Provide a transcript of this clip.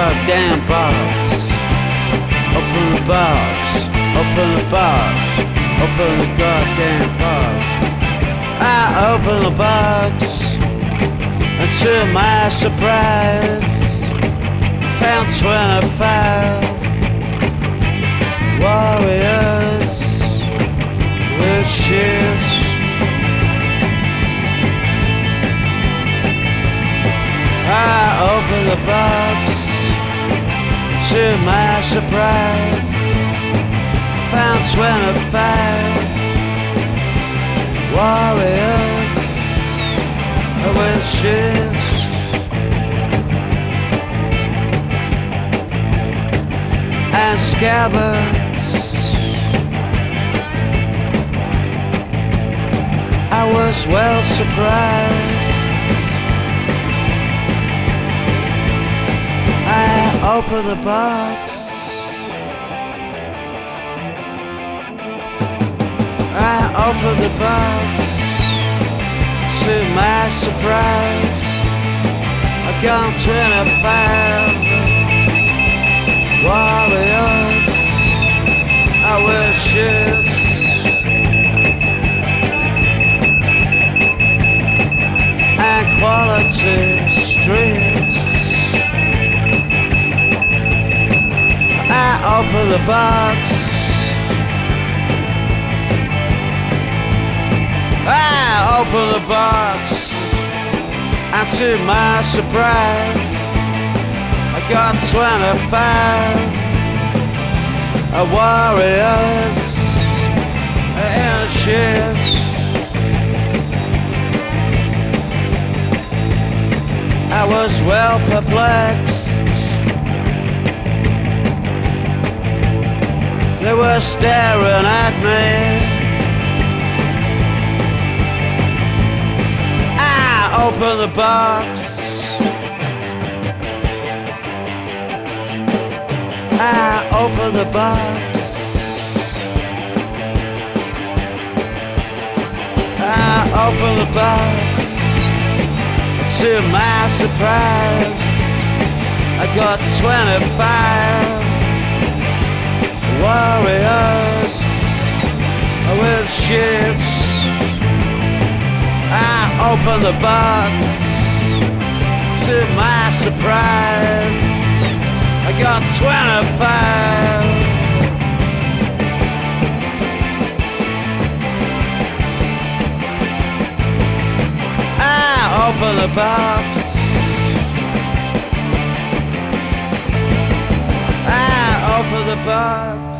goddamn box. Open the box. Open the box. Open the goddamn box. I open the box, and to my surprise, found 25 warriors with shields. I opened the box, to my surprise, found 25 warriors with shields. And scabbards. I was well surprised. I opened the box. I opened the box. To my surprise, I got 25 warriors. I wear shields. And quality streets. I open the box. I open the box, and to my surprise, I got 25 warriors in shields. I was well perplexed. They were staring at me. I opened the box. I opened the box. I opened the box. To my surprise, I got 25 warriors with shields. I opened the box. To my surprise, I got 25. I opened the box. I opened the box.